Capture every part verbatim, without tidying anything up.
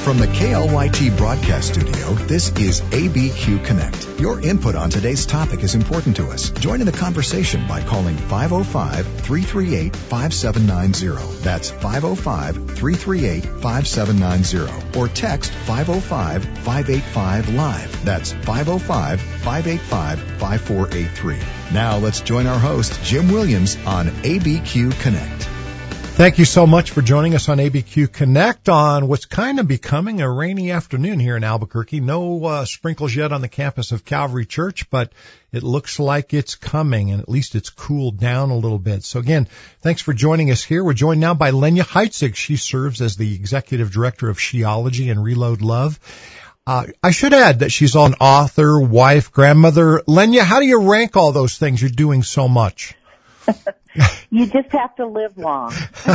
From the K L Y T broadcast studio, this is A B Q Connect. Your input on today's topic is important to us. Join in the conversation by calling five oh five, three three eight, five seven nine zero. That's five oh five, three three eight, five seven nine zero. Or text five oh five, five eight five, live. That's five oh five, five eight five, five four eight three. Now let's join our host, Jim Williams, on A B Q Connect. Thank you so much for joining us on A B Q Connect on what's kind of becoming a rainy afternoon here in Albuquerque. No uh, sprinkles yet on the campus of Calvary Church, but it looks like it's coming, and at least it's cooled down a little bit. So again, thanks for joining us here. We're joined now by Lenya Heitzig. She serves as the Executive Director of Sheology and Reload Love. Uh, I should add that she's an author, wife, grandmother. Lenya, how do you rank all those things? You're doing so much. You just have to live long.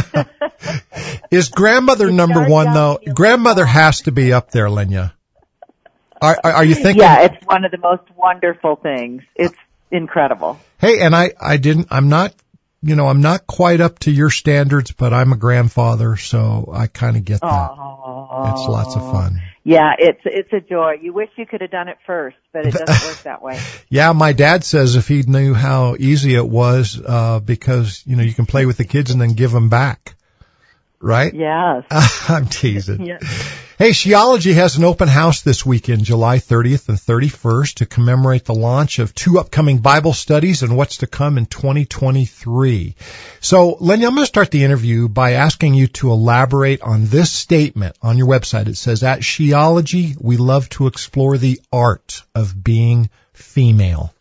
Is grandmother number one, though? Grandmother has to be up there, Lenya. Are, are, are you thinking? Yeah, it's one of the most wonderful things. It's incredible. Hey, and I, I didn't, I'm not, you know, I'm not quite up to your standards, but I'm a grandfather, so I kind of get that. Oh, it's lots of fun. Yeah, it's it's a joy. You wish you could have done it first, but it doesn't work that way. Yeah, my dad says if he knew how easy it was, uh, because, you know, you can play with the kids and then give them back. Right? Yes. I'm teasing. Yes. Hey, Sheology has an open house this weekend, July thirtieth and thirty-first, to commemorate the launch of two upcoming Bible studies and what's to come in twenty twenty-three. So, Lenya, I'm going to start the interview by asking you to elaborate on this statement on your website. It says, at Sheology, we love to explore the art of being female.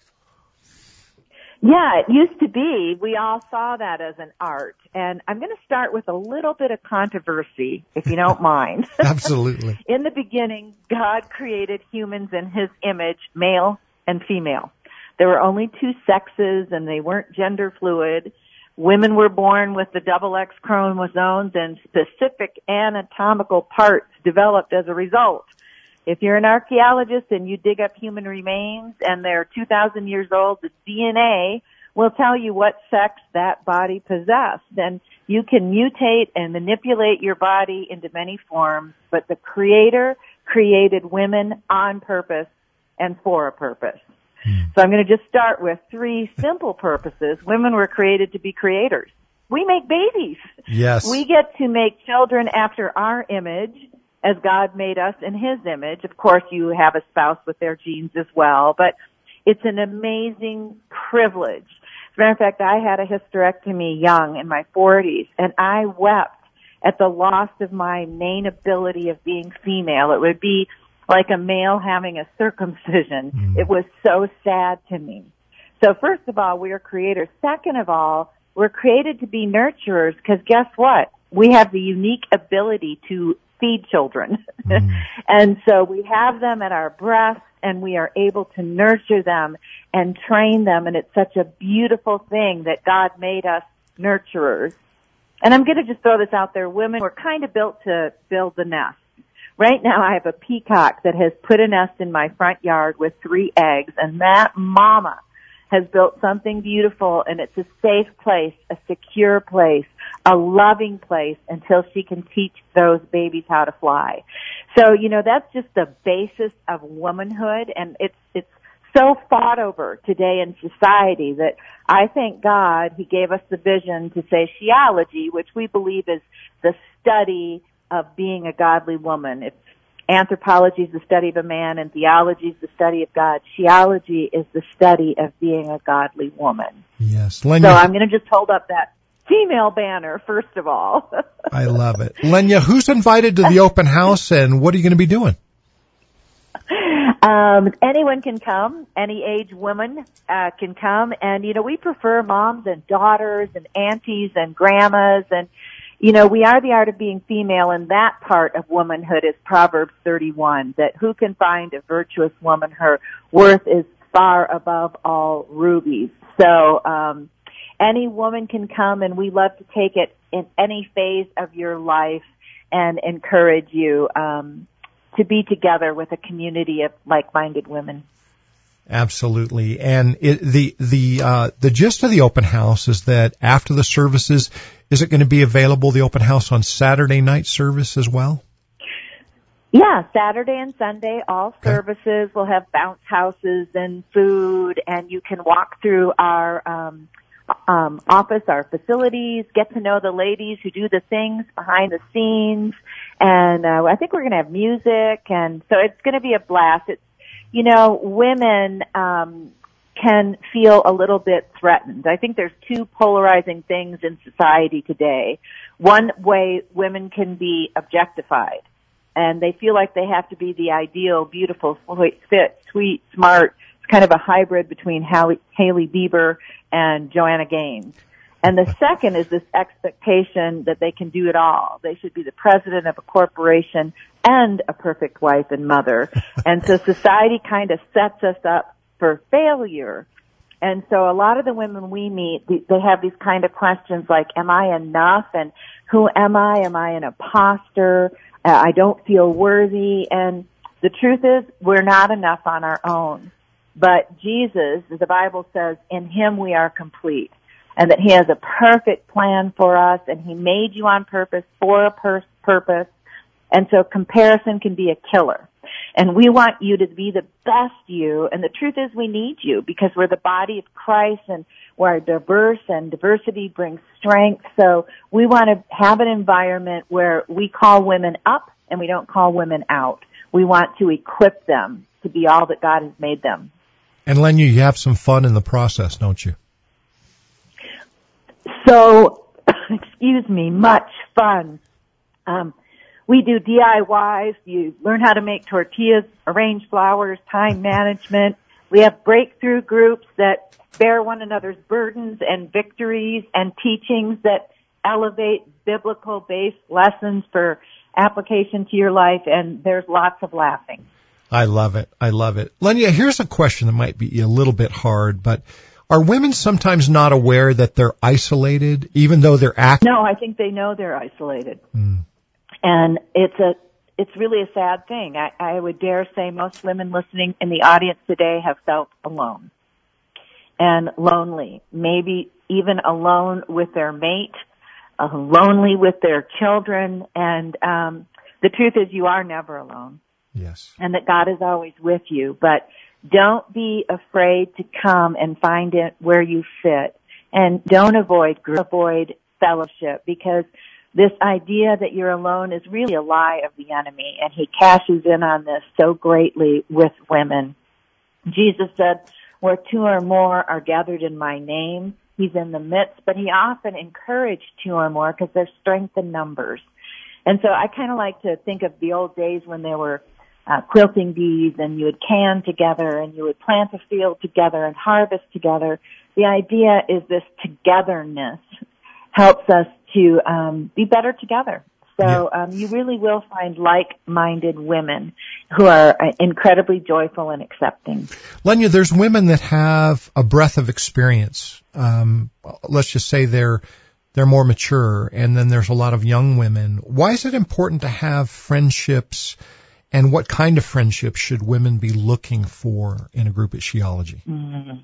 Yeah, it used to be. We all saw that as an art. And I'm going to start with a little bit of controversy, if you don't mind. Absolutely. In the beginning, God created humans in His image, male and female. There were only two sexes, and they weren't gender fluid. Women were born with the double X chromosomes, and specific anatomical parts developed as a result. If you're an archaeologist and you dig up human remains and they're two thousand years old, the D N A will tell you what sex that body possessed. And you can mutate and manipulate your body into many forms, but the Creator created women on purpose and for a purpose. Hmm. So I'm going to just start with three simple purposes. Women were created to be creators. We make babies. Yes. We get to make children after our image, as God made us in His image. Of course, you have a spouse with their genes as well, but it's an amazing privilege. As a matter of fact, I had a hysterectomy young in my forties, and I wept at the loss of my main ability of being female. It would be like a male having a circumcision. Mm. It was so sad to me. So first of all, we are creators. Second of all, we're created to be nurturers, because guess what? We have the unique ability to feed children. Mm. And so we have them at our breast, and we are able to nurture them and train them, and it's such a beautiful thing that God made us nurturers. And I'm going to just throw this out there. Women were kind of built to build the nest. Right now I have a peacock that has put a nest in my front yard with three eggs, and that mama has built something beautiful, and it's a safe place, a secure place, a loving place until she can teach those babies how to fly. So, you know, that's just the basis of womanhood, and it's it's so fought over today in society that I thank God He gave us the vision to say Sheology, which we believe is the study of being a godly woman. It's anthropology is the study of a man, and theology is the study of God. Sheology is the study of being a godly woman. Yes. Lenya, so I'm going to just hold up that female banner, first of all. I love it. Lenya, who's invited to the open house, and what are you going to be doing? Um, anyone can come. Any age woman uh, can come. And, you know, we prefer moms and daughters and aunties and grandmas, and you know, we are the art of being female, and that part of womanhood is Proverbs thirty-one, that who can find a virtuous woman? Her worth is far above all rubies. So, um, any woman can come, and we love to take it in any phase of your life and encourage you, um, to be together with a community of like-minded women. Absolutely. And it, the, the, uh, the gist of the open house is that after the services, is it going to be available, the open house, on Saturday night service as well? Yeah, Saturday and Sunday, all services will have bounce houses and food, and you can walk through our um, um, office, our facilities, get to know the ladies who do the things behind the scenes, and uh, I think we're going to have music, and so it's going to be a blast. It's, you know, women um, can feel a little bit threatened. I think there's two polarizing things in society today. One way women can be objectified, and they feel like they have to be the ideal, beautiful, fit, sweet, smart. It's kind of a hybrid between Hailey, Hailey Bieber and Joanna Gaines. And the second is this expectation that they can do it all. They should be the president of a corporation and a perfect wife and mother. And so society kind of sets us up for failure. And so a lot of the women we meet, they have these kind of questions like, am I enough? And who am I? Am I an imposter? Uh, I don't feel worthy. And the truth is, we're not enough on our own. But Jesus, the Bible says, in Him we are complete. And that He has a perfect plan for us, and He made you on purpose for a pur- purpose. And so comparison can be a killer. And we want you to be the best you, and the truth is we need you because we're the body of Christ and we're diverse, and diversity brings strength. So we want to have an environment where we call women up and we don't call women out. We want to equip them to be all that God has made them. And Lenya, you have some fun in the process, don't you? So, excuse me, much fun. Um, we do D I Ys. You learn how to make tortillas, arrange flowers, time management. We have breakthrough groups that bear one another's burdens and victories, and teachings that elevate biblical-based lessons for application to your life, and there's lots of laughing. I love it. I love it. Lenya, here's a question that might be a little bit hard, but are women sometimes not aware that they're isolated, even though they're acting? No, I think they know they're isolated. Mm. And it's a, it's really a sad thing. I, I would dare say most women listening in the audience today have felt alone and lonely, maybe even alone with their mate, uh, lonely with their children. And um, the truth is you are never alone. Yes. And that God is always with you. But don't be afraid to come and find it where you fit. And don't avoid avoid fellowship, because this idea that you're alone is really a lie of the enemy, and he cashes in on this so greatly with women. Jesus said, where two or more are gathered in my name, He's in the midst, but He often encouraged two or more because there's strength in numbers. And so I kind of like to think of the old days when there were uh, quilting bees, and you would can together, and you would plant a field together and harvest together. The idea is this togetherness helps us to um, be better together. So um, you really will find like-minded women who are uh, incredibly joyful and accepting. Lenya, there's women that have a breadth of experience. Um, let's just say they're they're more mature, and then there's a lot of young women. Why is it important to have friendships, and what kind of friendships should women be looking for in a group at Sheology? Mm-hmm.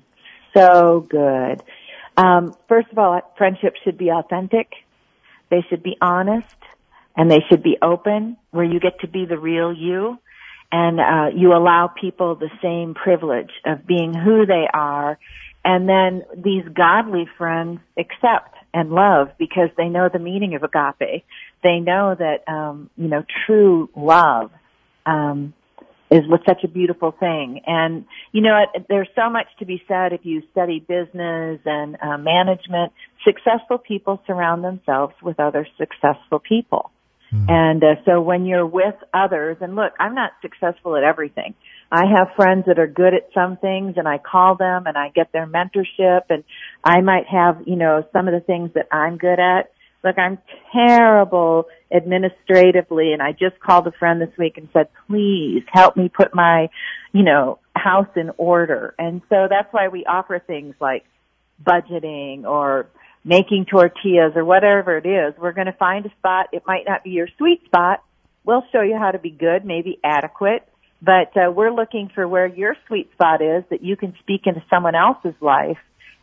So good. Um, first of all, friendships should be authentic. They should be honest, and they should be open, where you get to be the real you, and uh, you allow people the same privilege of being who they are. And then these godly friends accept and love because they know the meaning of agape. They know that, um, you know, true love um, is what's such a beautiful thing. And, you know, it, there's so much to be said if you study business and uh, management. Successful people surround themselves with other successful people. Mm. And uh, so when you're with others, and look, I'm not successful at everything. I have friends that are good at some things, and I call them and I get their mentorship, and I might have, you know, some of the things that I'm good at. Look, I'm terrible administratively, and I just called a friend this week and said, please help me put my, you know, house in order. And so that's why we offer things like budgeting or making tortillas or whatever it is. We're going to find a spot. It might not be your sweet spot. We'll show you how to be good, maybe adequate. But uh, we're looking for where your sweet spot is, that you can speak into someone else's life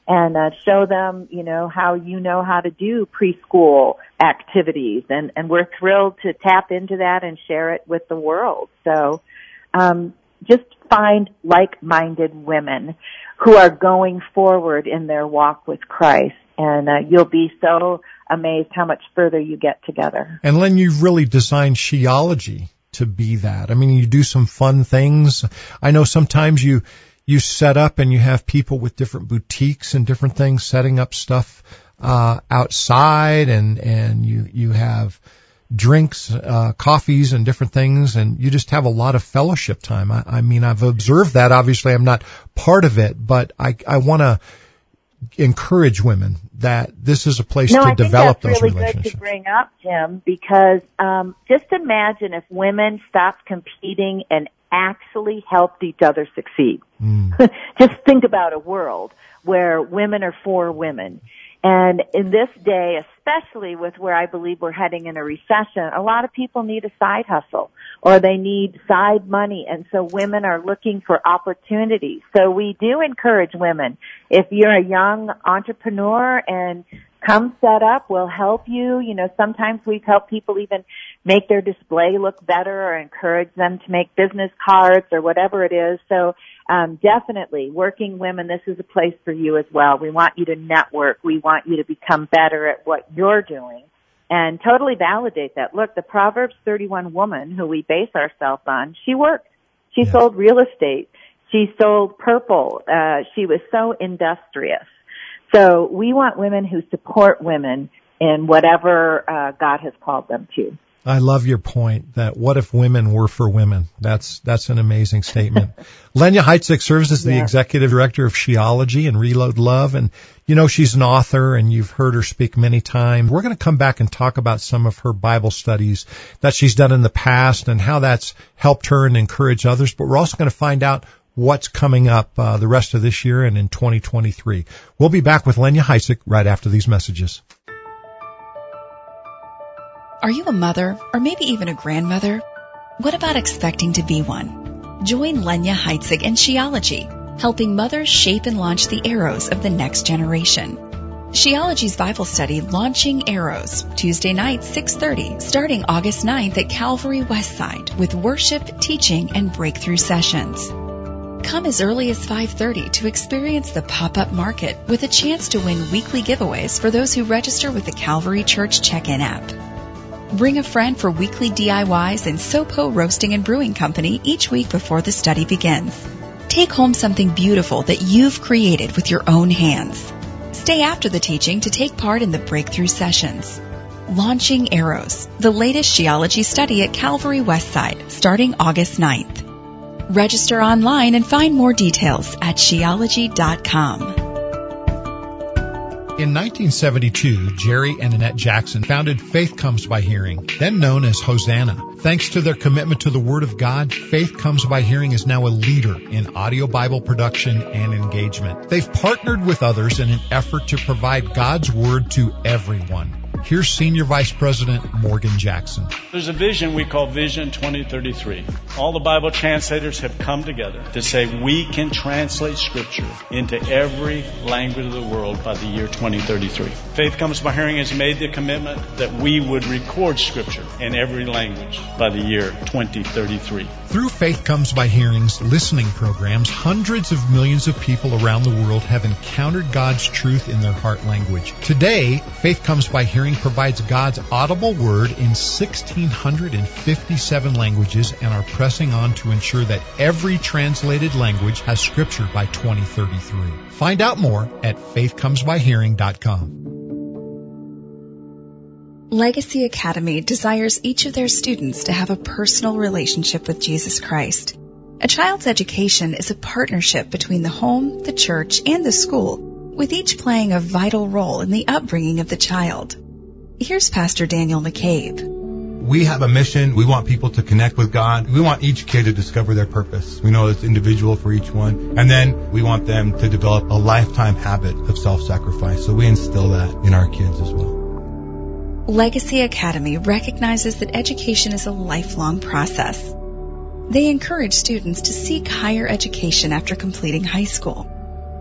and uh, show them, you know, how you know how to do preschool activities. And, and we're thrilled to tap into that and share it with the world. So um, just find like-minded women who are going forward in their walk with Christ, and uh, you'll be so amazed how much further you get together. And Len, you've really designed Sheology to be that. I mean, you do some fun things. I know sometimes you you set up and you have people with different boutiques and different things setting up stuff uh outside, and and you you have drinks, uh coffees and different things, and you just have a lot of fellowship time. I, I mean, I've observed that. Obviously, I'm not part of it, but I I want to encourage women that this is a place no, to I develop think that's those really relationships. Good to bring up, Jim, because um, just imagine if women stopped competing and actually helped each other succeed. Mm. Just think about a world where women are for women. And in this day, especially with where I believe we're heading in a recession, a lot of people need a side hustle or they need side money. And so women are looking for opportunities. So we do encourage women. If you're a young entrepreneur and come set up, we'll help you. You know, sometimes we've helped people even make their display look better or encourage them to make business cards or whatever it is. So Um, definitely, working women, this is a place for you as well. We want you to network. We want you to become better at what you're doing and totally validate that. Look, the Proverbs thirty-one woman who we base ourselves on, she worked. She yeah. sold real estate. She sold purple. Uh, she was so industrious. So we want women who support women in whatever uh, God has called them to. I love your point that what if women were for women? That's that's an amazing statement. Lenya Heitzig serves as the yeah. executive director of Sheology and Reload Love, and you know she's an author, and you've heard her speak many times. We're going to come back and talk about some of her Bible studies that she's done in the past and how that's helped her and encouraged others. But we're also going to find out what's coming up uh, the rest of this year and in twenty twenty-three. We'll be back with Lenya Heitzig right after these messages. Are you a mother or maybe even a grandmother? What about expecting to be one? Join Lenya Heitzig and Sheology, helping mothers shape and launch the arrows of the next generation. Sheology's Bible study, Launching Arrows, Tuesday night, six thirty, starting August ninth at Calvary Westside with worship, teaching, and breakthrough sessions. Come as early as five thirty to experience the pop-up market with a chance to win weekly giveaways for those who register with the Calvary Church check-in app. Bring a friend for weekly D I Ys in Sopo Roasting and Brewing Company each week before the study begins. Take home something beautiful that you've created with your own hands. Stay after the teaching to take part in the breakthrough sessions. Launching Arrows, the latest Sheology study at Calvary Westside, starting August ninth. Register online and find more details at sheology dot com. In nineteen seventy-two, Jerry and Annette Jackson founded Faith Comes by Hearing, then known as Hosanna. Thanks to their commitment to the Word of God, Faith Comes by Hearing is now a leader in audio Bible production and engagement. They've partnered with others in an effort to provide God's Word to everyone. Here's Senior Vice President Morgan Jackson. There's a vision we call Vision twenty thirty-three. All the Bible translators have come together to say we can translate Scripture into every language of the world by the year twenty thirty-three. Faith Comes by Hearing has made the commitment that we would record Scripture in every language by the year twenty thirty-three. Through Faith Comes by Hearing's listening programs, hundreds of millions of people around the world have encountered God's truth in their heart language. Today, Faith Comes by Hearing provides God's audible word in one thousand six hundred fifty-seven languages and are pressing on to ensure that every translated language has Scripture by twenty thirty-three. Find out more at faith comes by hearing dot com. Legacy Academy desires each of their students to have a personal relationship with Jesus Christ. A child's education is a partnership between the home, the church, and the school, with each playing a vital role in the upbringing of the child. Here's Pastor Daniel McCabe. We have a mission. We want people to connect with God. We want each kid to discover their purpose. We know it's individual for each one. And then we want them to develop a lifetime habit of self-sacrifice. So we instill that in our kids as well. Legacy Academy recognizes that education is a lifelong process. They encourage students to seek higher education after completing high school.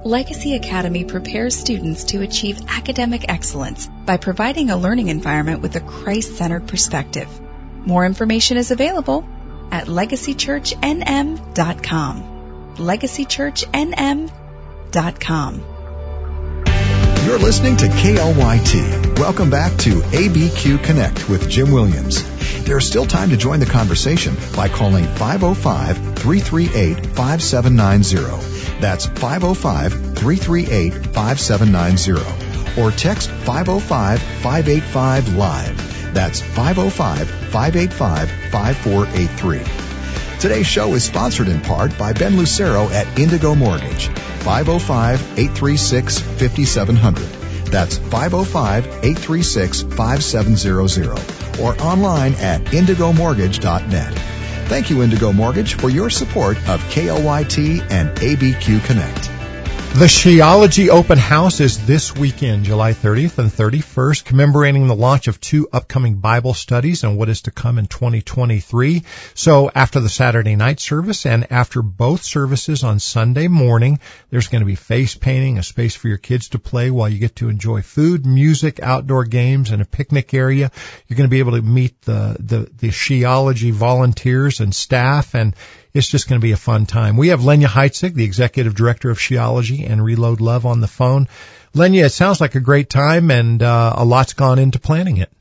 Legacy Academy prepares students to achieve academic excellence by providing a learning environment with a Christ-centered perspective. More information is available at legacy church n m dot com. legacy church n m dot com. You're listening to K L Y T. Welcome back to A B Q Connect with Jim Williams. There's still time to join the conversation by calling five oh five, three three eight, five seven nine zero. That's five oh five, three three eight, five seven nine zero. Or text five oh five, five eight five, live. That's five oh five, five eight five, five four eight three. Today's show is sponsored in part by Ben Lucero at Indigo Mortgage. five oh five, eight three six, five seven zero zero. That's five oh five, eight three six, five seven zero zero. Or online at indigo mortgage dot net. Thank you, Indigo Mortgage, for your support of K L Y T and A B Q Connect. The Sheology Open House is this weekend, July thirtieth and thirty-first, commemorating the launch of two upcoming Bible studies and what is to come in twenty twenty-three. So after the Saturday night service and after both services on Sunday morning, there's going to be face painting, a space for your kids to play while you get to enjoy food, music, outdoor games, and a picnic area. You're going to be able to meet the, the, the Sheology volunteers and staff, and it's just going to be a fun time. We have Lenya Heitzig, the Executive Director of Sheology and Reload Love, on the phone. Lenya, it sounds like a great time, and uh, a lot's gone into planning it.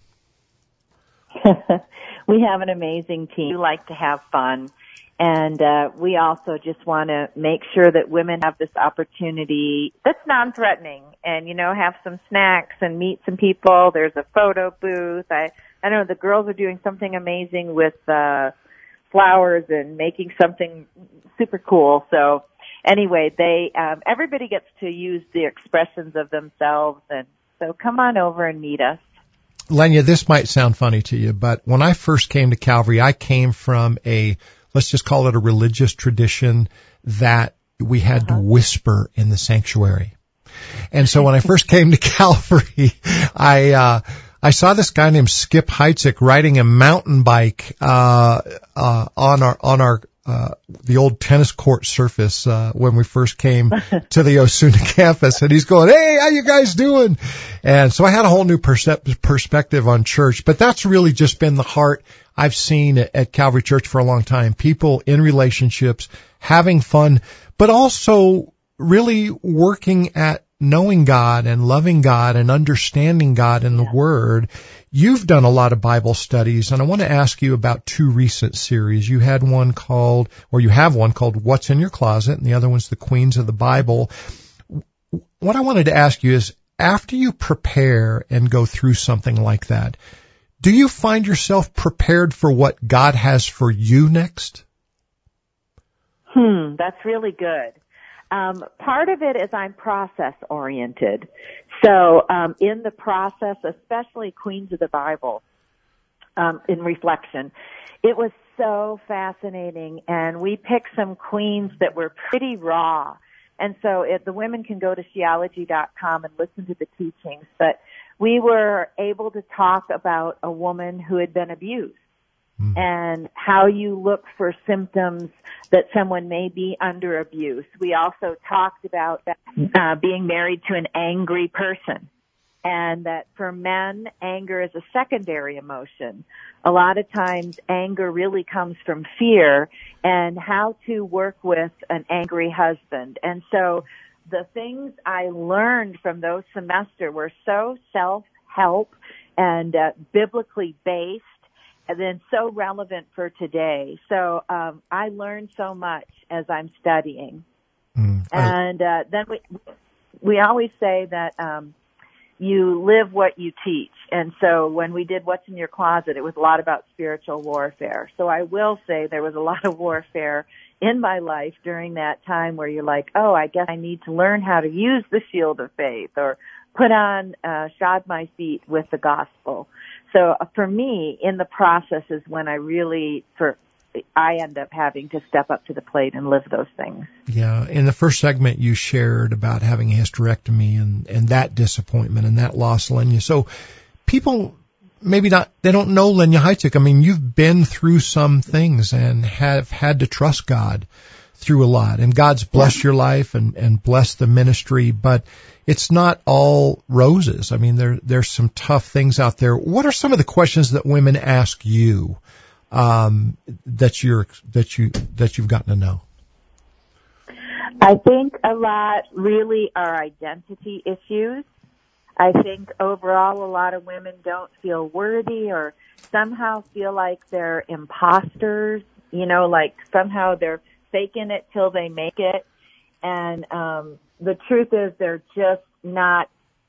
We have an amazing team. We like to have fun, and uh, we also just want to make sure that women have this opportunity that's non-threatening, and, you know, have some snacks and meet some people. There's a photo booth. I, I know the girls are doing something amazing with uh flowers and making something super cool. So anyway, they um, everybody gets to use the expressions of themselves, and so come on over and meet us. Lenya, this might sound funny to you, but when I first came to Calvary, I came from a, let's just call it a religious tradition that we had uh-huh. to whisper in the sanctuary. And so when I first came to Calvary, I uh I saw this guy named Skip Heitzig riding a mountain bike uh uh on our on our uh the old tennis court surface uh when we first came to the Osuna campus, and he's going, "Hey, how you guys doing?" And so I had a whole new percep- perspective on church. But that's really just been the heart I've seen at, at Calvary Church for a long time. People in relationships, having fun, but also really working at knowing God and loving God and understanding God in the yeah. Word. You've done a lot of Bible studies, and I want to ask you about two recent series. You had one called, or you have one called What's in Your Closet, and the other one's The Queens of the Bible. What I wanted to ask you is, after you prepare and go through something like that, do you find yourself prepared for what God has for you next? Hmm, that's really good. Um, part of it is I'm process-oriented. So um, in the process, especially Queens of the Bible, um, in reflection, it was so fascinating. And we picked some queens that were pretty raw. And so it, the women can go to sheology dot com and listen to the teachings. But we were able to talk about a woman who had been abused. Mm. And how you look for symptoms that someone may be under abuse. We also talked about uh, being married to an angry person, and that for men, anger is a secondary emotion. A lot of times anger really comes from fear, and how to work with an angry husband. And so the things I learned from those semesters were so self-help and uh, biblically based, and then so relevant for today. So um, I learned so much as I'm studying. Mm, and uh, then we we always say that um, you live what you teach. And so when we did What's in Your Closet, it was a lot about spiritual warfare. So I will say there was a lot of warfare in my life during that time where you're like, oh, I guess I need to learn how to use the shield of faith, or put on, uh, shod my feet with the gospel. So uh, for me, in the process is when I really, for I end up having to step up to the plate and live those things. Yeah. In the first segment, you shared about having a hysterectomy and, and that disappointment and that loss, Lenya. So people maybe not, they don't know Lenya Heitzig. I mean, you've been through some things and have had to trust God through a lot, and God's blessed your life and, and blessed the ministry, but it's not all roses. I mean, there there's some tough things out there. What are some of the questions that women ask you um, that you're that you that you've gotten to know? I think a lot really are identity issues. I think overall a lot of women don't feel worthy or somehow feel like they're imposters, you know, like somehow they're faking it till they make it. And um, the truth is they're just not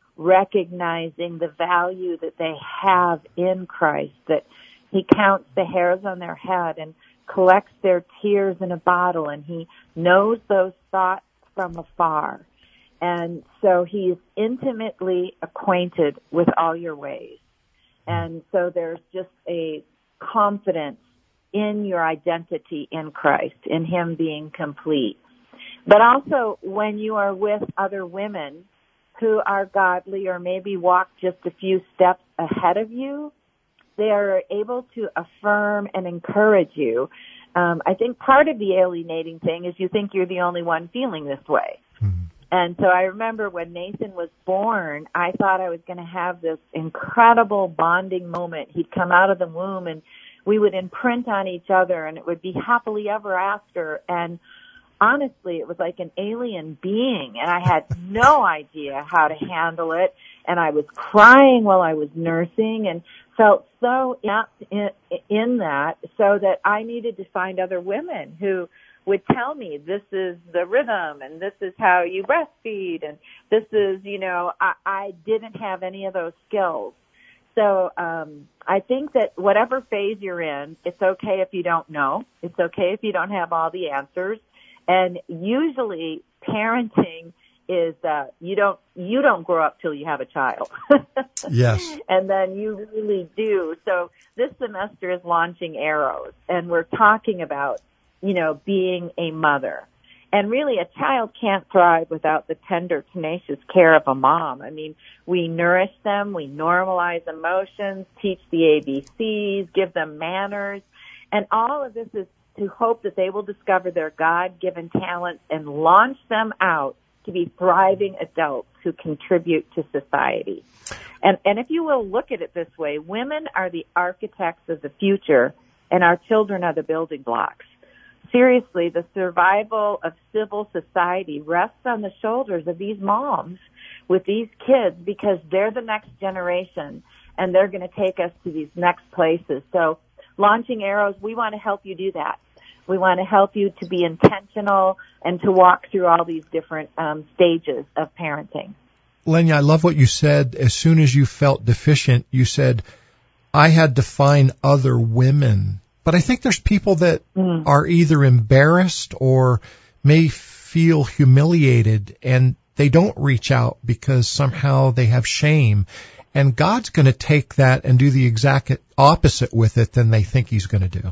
recognizing the value that they have in Christ, that He counts the hairs on their head and collects their tears in a bottle, and He knows those thoughts from afar. And so He's intimately acquainted with all your ways. And so there's just a confidence in your identity in Christ, in Him being complete. But also when you are with other women who are godly or maybe walk just a few steps ahead of you, they are able to affirm and encourage you. Um, I think part of the alienating thing is you think you're the only one feeling this way. Mm-hmm. And so I remember when Nathan was born, I thought I was going to have this incredible bonding moment. He'd come out of the womb and we would imprint on each other and it would be happily ever after. And honestly, it was like an alien being, and I had no idea how to handle it. And I was crying while I was nursing and felt so inept in, in that, so that I needed to find other women who would tell me this is the rhythm and this is how you breastfeed and this is, you know, I, I didn't have any of those skills. So um, I think that whatever phase you're in, it's okay if you don't know. It's okay if you don't have all the answers. And usually parenting is uh, you don't you don't grow up till you have a child. Yes. And then you really do. So this semester is launching Arrows, and we're talking about, you know, being a mother. And really a child can't thrive without the tender, tenacious care of a mom. I mean, we nourish them, we normalize emotions, teach the A B Cs, give them manners, and all of this is to hope that they will discover their God-given talents and launch them out to be thriving adults who contribute to society. And, and if you will look at it this way, women are the architects of the future, and our children are the building blocks. Seriously, the survival of civil society rests on the shoulders of these moms with these kids, because they're the next generation, and they're going to take us to these next places. So launching Arrows, we want to help you do that. We want to help you to be intentional and to walk through all these different um, stages of parenting. Lenya, I love what you said. As soon as you felt deficient, you said, I had to find other women. But I think there's people that mm. are either embarrassed or may feel humiliated, and they don't reach out because somehow they have shame. And God's going to take that and do the exact opposite with it than they think He's going to do.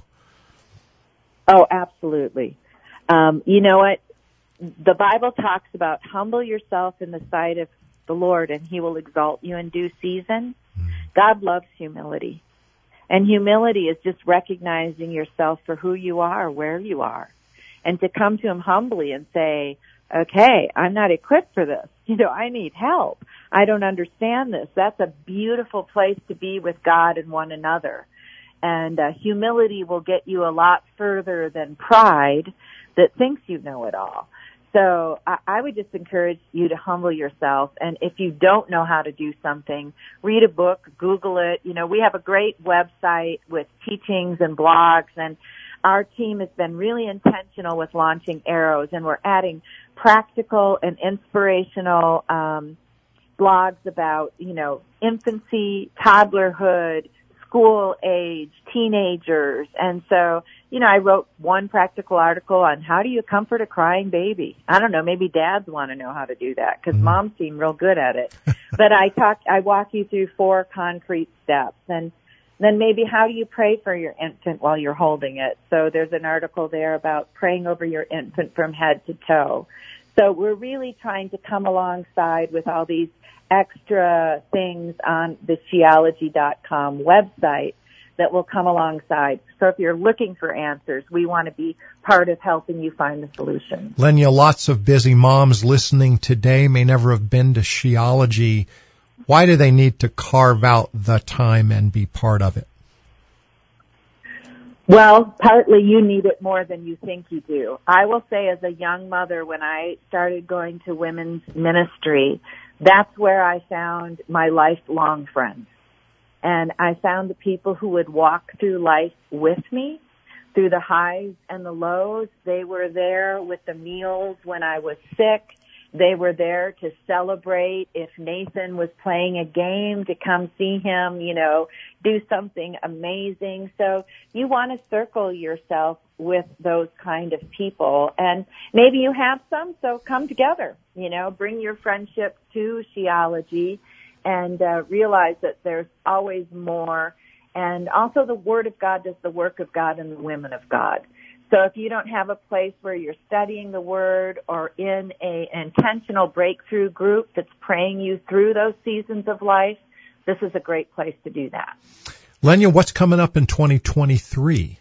Oh, absolutely. Um, you know what? The Bible talks about humble yourself in the sight of the Lord, and He will exalt you in due season. Mm. God loves humility. And humility is just recognizing yourself for who you are, where you are, and to come to Him humbly and say, okay, I'm not equipped for this. You know, I need help. I don't understand this. That's a beautiful place to be with God and one another. And uh, humility will get you a lot further than pride that thinks you know it all. So I, I would just encourage you to humble yourself. And if you don't know how to do something, read a book, Google it. You know, we have a great website with teachings and blogs, and our team has been really intentional with launching Arrows, and we're adding practical and inspirational um, blogs about, you know, infancy, toddlerhood, school age, teenagers. And so, you know, I wrote one practical article on how do you comfort a crying baby. I don't know, maybe dads want to know how to do that because mm. moms seem real good at it. But I talk, I walk you through four concrete steps. And then maybe how do you pray for your infant while you're holding it? So there's an article there about praying over your infant from head to toe. So we're really trying to come alongside with all these extra things on the Sheology dot com website that will come alongside. So if you're looking for answers, we want to be part of helping you find the solution. Lenya, lots of busy moms listening today may never have been to Sheology. Why do they need to carve out the time and be part of it? Well, partly you need it more than you think you do. I will say as a young mother, when I started going to women's ministry, that's where I found my lifelong friends. And I found the people who would walk through life with me, through the highs and the lows. They were there with the meals when I was sick. They were there to celebrate if Nathan was playing a game, to come see him, you know, do something amazing. So you want to circle yourself with those kind of people. And maybe you have some, so come together, you know, bring your friendship to Sheology and uh, realize that there's always more. And also the Word of God does the work of God and the women of God. So if you don't have a place where you're studying the Word or in a intentional breakthrough group that's praying you through those seasons of life, this is a great place to do that. Lenya, what's coming up in twenty twenty-three?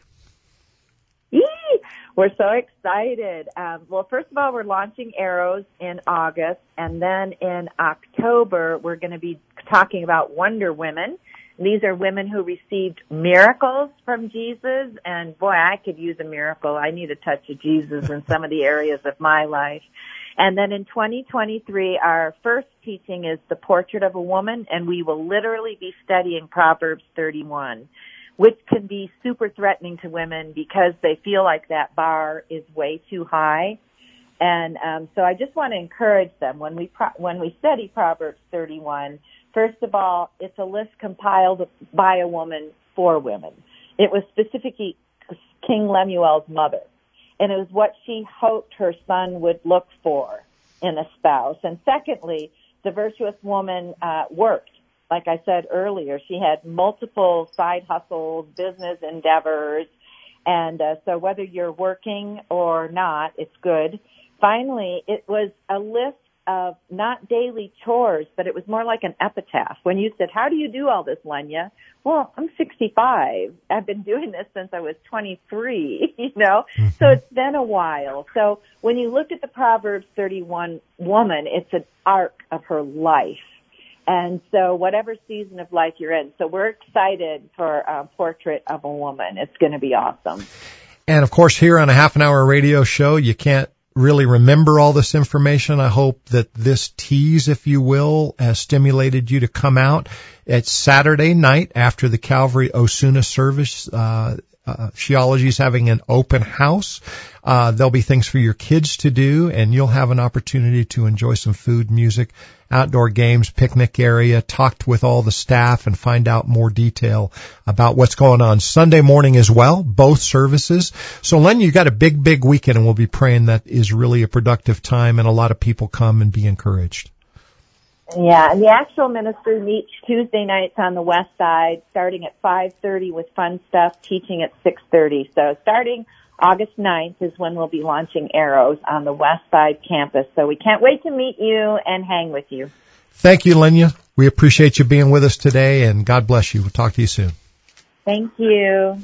Yee! We're so excited. Um, well, first of all, we're launching Arrows in August, and then in October, we're going to be talking about Wonder Women. These are women who received miracles from Jesus, and boy, I could use a miracle. I need a touch of Jesus in some of the areas of my life. And then in twenty twenty-three, our first teaching is the Portrait of a Woman, and we will literally be studying Proverbs thirty-one, which can be super threatening to women because they feel like that bar is way too high. And um, so I just want to encourage them when we pro- when we study Proverbs thirty-one. First of all, it's a list compiled by a woman for women. It was specifically King Lemuel's mother, and it was what she hoped her son would look for in a spouse. And secondly, the virtuous woman uh, worked. Like I said earlier, she had multiple side hustles, business endeavors, and uh, so whether you're working or not, it's good. Finally, it was a list of not daily chores, but it was more like an epitaph. When you said, how do you do all this, Lenya? Well, I'm sixty-five. I've been doing this since I was twenty-three, you know, mm-hmm. So it's been a while. So when you look at the Proverbs thirty-one woman, it's an arc of her life. And so whatever season of life you're in. So we're excited for a Portrait of a Woman. It's going to be awesome. And of course, here on a half an hour radio show, you can't really remember all this information. I hope that this tease, if you will, has stimulated you to come out. It's Saturday night after the Calvary Osuna service. Uh, uh, Sheology is having an open house. Uh, there'll be things for your kids to do, and you'll have an opportunity to enjoy some food, music, outdoor games, picnic area, talk with all the staff, and find out more detail about what's going on Sunday morning as well, both services. So, Len, you got a big, big weekend, and we'll be praying that is really a productive time and a lot of people come and be encouraged. Yeah, and the actual ministry meets Tuesday nights on the west side, starting at five thirty with fun stuff, teaching at six thirty. So starting August ninth is when we'll be launching Arrows on the west side campus. So we can't wait to meet you and hang with you. Thank you, Lenya. We appreciate you being with us today, and God bless you. We'll talk to you soon. Thank you.